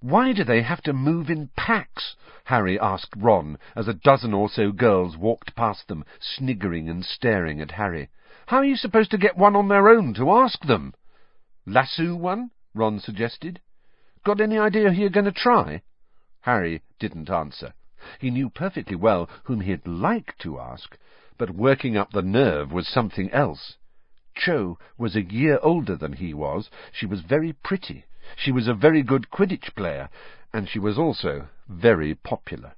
"Why do they have to move in packs?" Harry asked Ron, as a dozen or so girls walked past them, sniggering and staring at Harry. "How are you supposed to get one on their own to ask them?" "Lasso one?" Ron suggested. "Got any idea who you're going to try?" Harry didn't answer. He knew perfectly well whom he'd like to ask, but working up the nerve was something else. Cho was a year older than he was. She was very pretty. She was a very good Quidditch player, and she was also very popular.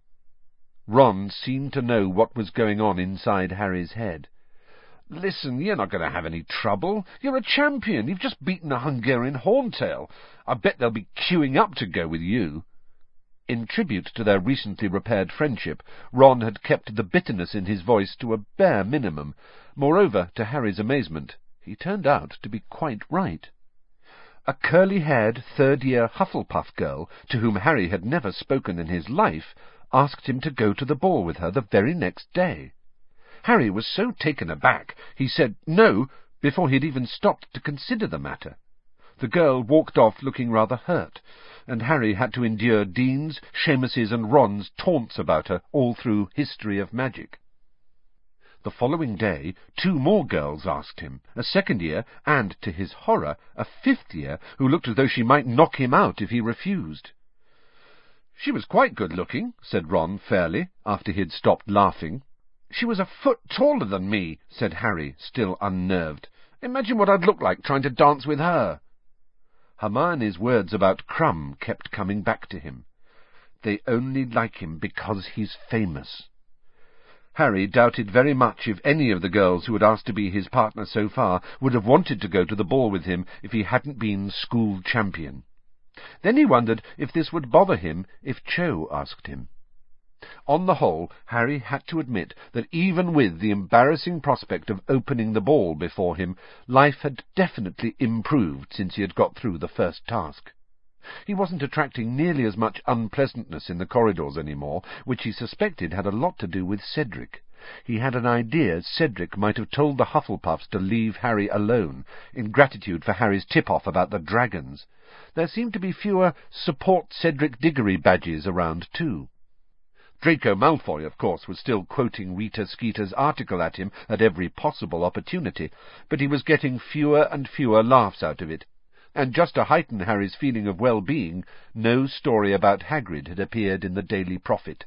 Ron seemed to know what was going on inside Harry's head. "Listen, you're not going to have any trouble. You're a champion. You've just beaten a Hungarian horntail. I bet they'll be queuing up to go with you." In tribute to their recently repaired friendship, Ron had kept the bitterness in his voice to a bare minimum. Moreover, to Harry's amazement, he turned out to be quite right. A curly-haired third-year Hufflepuff girl, to whom Harry had never spoken in his life, asked him to go to the ball with her the very next day. Harry was so taken aback, he said no before he had even stopped to consider the matter. The girl walked off looking rather hurt, and Harry had to endure Dean's, Seamus's and Ron's taunts about her all through History of Magic. The following day, 2 more girls asked him, a second-year and, to his horror, a fifth-year, who looked as though she might knock him out if he refused. "She was quite good-looking," said Ron fairly, after he had stopped laughing. "She was a foot taller than me," said Harry, still unnerved. "Imagine what I'd look like trying to dance with her." Hermione's words about Krum kept coming back to him. They only like him because he's famous. Harry doubted very much if any of the girls who had asked to be his partner so far would have wanted to go to the ball with him if he hadn't been school champion. Then he wondered if this would bother him if Cho asked him. On the whole, Harry had to admit that even with the embarrassing prospect of opening the ball before him, life had definitely improved since he had got through the first task. He wasn't attracting nearly as much unpleasantness in the corridors any more, which he suspected had a lot to do with Cedric. He had an idea Cedric might have told the Hufflepuffs to leave Harry alone, in gratitude for Harry's tip-off about the dragons. There seemed to be fewer Support Cedric Diggory badges around, too. Draco Malfoy, of course, was still quoting Rita Skeeter's article at him at every possible opportunity, but he was getting fewer and fewer laughs out of it. And just to heighten Harry's feeling of well-being, no story about Hagrid had appeared in the Daily Prophet.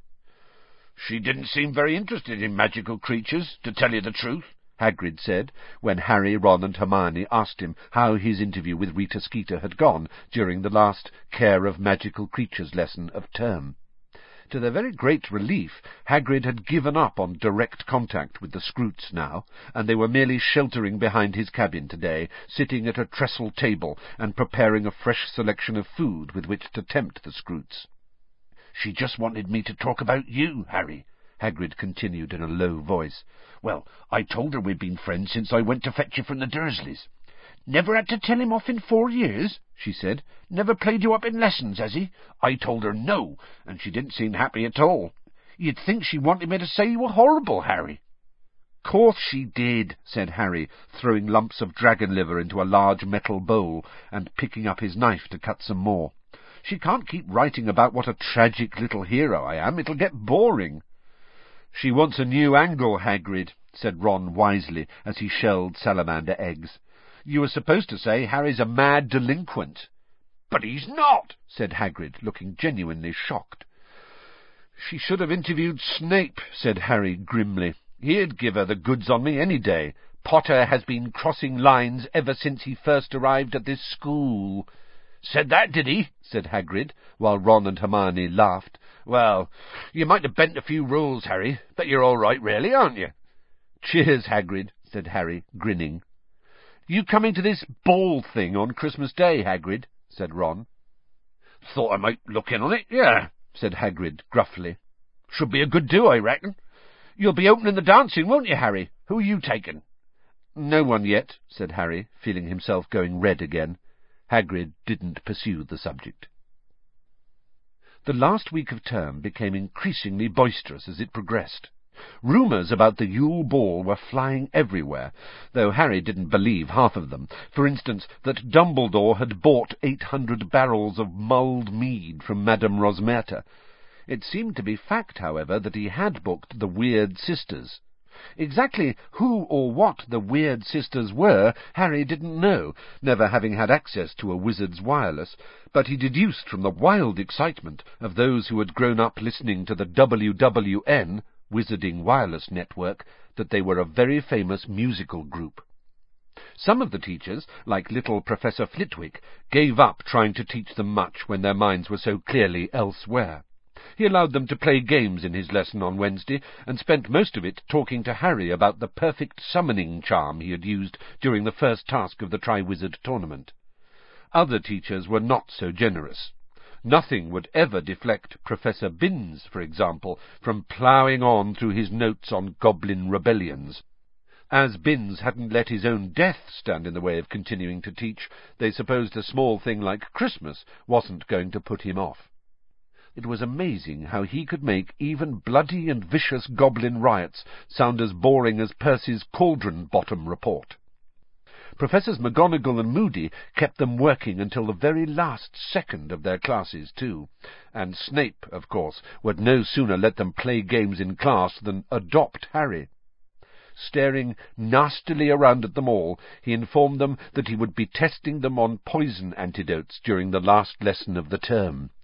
"She didn't seem very interested in magical creatures, to tell you the truth," Hagrid said, when Harry, Ron and Hermione asked him how his interview with Rita Skeeter had gone during the last Care of Magical Creatures lesson of term. To their very great relief, Hagrid had given up on direct contact with the Scroots now, and they were merely sheltering behind his cabin today, sitting at a trestle table and preparing a fresh selection of food with which to tempt the Scroots. "She just wanted me to talk about you, Harry," Hagrid continued in a low voice. "Well, I told her we'd been friends since I went to fetch you from the Dursleys." "Never had to tell him off in 4 years?" she said. "Never played you up in lessons, has he?" I told her no, and she didn't seem happy at all. You'd think she wanted me to say you were horrible, Harry." "Course she did," said Harry, throwing lumps of dragon liver into a large metal bowl and picking up his knife to cut some more. "She can't keep writing about what a tragic little hero I am. It'll get boring." "She wants a new angle, Hagrid," said Ron wisely, as he shelled salamander eggs. "You were supposed to say Harry's a mad delinquent." "But he's not," said Hagrid, looking genuinely shocked. "She should have interviewed Snape," said Harry grimly. "He'd give her the goods on me any day. Potter has been crossing lines ever since he first arrived at this school." "Said that, did he?" said Hagrid, while Ron and Hermione laughed. "Well, you might have bent a few rules, Harry. Bet you're all right, really, aren't you?" "Cheers, Hagrid," said Harry, grinning. "You coming to this ball thing on Christmas Day, Hagrid?" said Ron. "Thought I might look in on it, yeah," said Hagrid gruffly. "Should be a good do, I reckon. You'll be opening the dancing, won't you, Harry? Who are you taking?" "No one yet," said Harry, feeling himself going red again. Hagrid didn't pursue the subject. The last week of term became increasingly boisterous as it progressed. Rumours about the Yule Ball were flying everywhere, though Harry didn't believe half of them. For instance, that Dumbledore had bought 800 barrels of mulled mead from Madame Rosmerta. It seemed to be fact, however, that he had booked the Weird Sisters. Exactly who or what the Weird Sisters were, Harry didn't know, never having had access to a wizard's wireless, but he deduced from the wild excitement of those who had grown up listening to the WWN, Wizarding Wireless Network, that they were a very famous musical group. Some of the teachers, like little Professor Flitwick, gave up trying to teach them much when their minds were so clearly elsewhere. He allowed them to play games in his lesson on Wednesday, and spent most of it talking to Harry about the perfect summoning charm he had used during the first task of the Triwizard Tournament. Other teachers were not so generous. Nothing would ever deflect Professor Binns, for example, from ploughing on through his notes on goblin rebellions. As Binns hadn't let his own death stand in the way of continuing to teach, they supposed a small thing like Christmas wasn't going to put him off. It was amazing how he could make even bloody and vicious goblin riots sound as boring as Percy's Cauldron Bottom report. Professors McGonagall and Moody kept them working until the very last second of their classes, too, and Snape, of course, would no sooner let them play games in class than adopt Harry. Staring nastily around at them all, he informed them that he would be testing them on poison antidotes during the last lesson of the term.